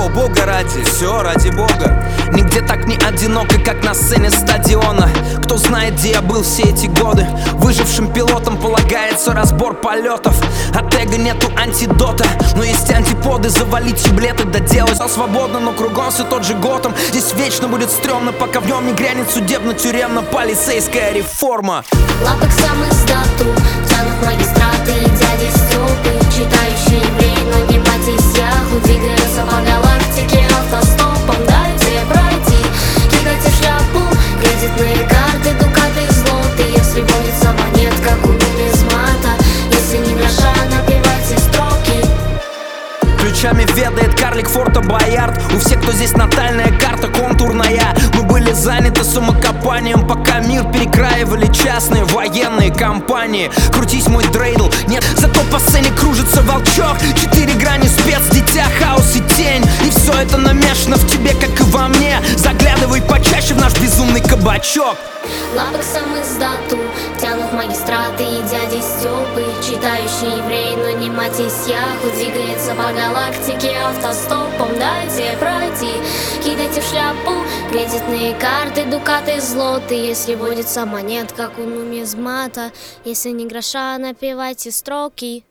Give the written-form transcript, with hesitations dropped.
бога ради, все ради бога. Нигде так не одиноко, как на сцене стадиона. Кто знает, где я был все эти годы. Выжившим пилотам полагается разбор полетов. От эго нету антидота, но есть антиподы. Завалить еблеты, доделать все свободно, но кругом все тот же Готэм. Здесь вечно будет стрёмно, пока в нем не грянет судебно-тюремно-полицейская реформа. Латексом из тату тянут магистраты и дяди Стёпы, читающие евреи, но не Матис Яху. Двигаются по галактике автостопом, дайте пройти. Кидайте в шляпу кредитные карты, дукаты, злоты. Если водится монет, как у нумизмата, если не гроша, напевайте строки. Ключами ведает карлик Форта Боярд. У всех, кто здесь натальная карта контурная. Мы были заняты самокопанием, пока мир перекраивали частные военные компании. Крутись, мой дрейдл, нет, зато по сцене кружится волчок. 4 грани спец, дитя, хаос и тень. И все это намешано в тебе, как и во мне. Заглядывай почаще в наш безумный кабачок. Латексом из дату тянут магистраты и дяди Стёпы, читающие евреи, но не Матис Яху. Двигается по галактике автостопом, дайте пройти. Кидайте в шляпу кредитные карты, дукаты, злоты. Если водится монет, как у нумизмата, если не гроша, напевайте строки.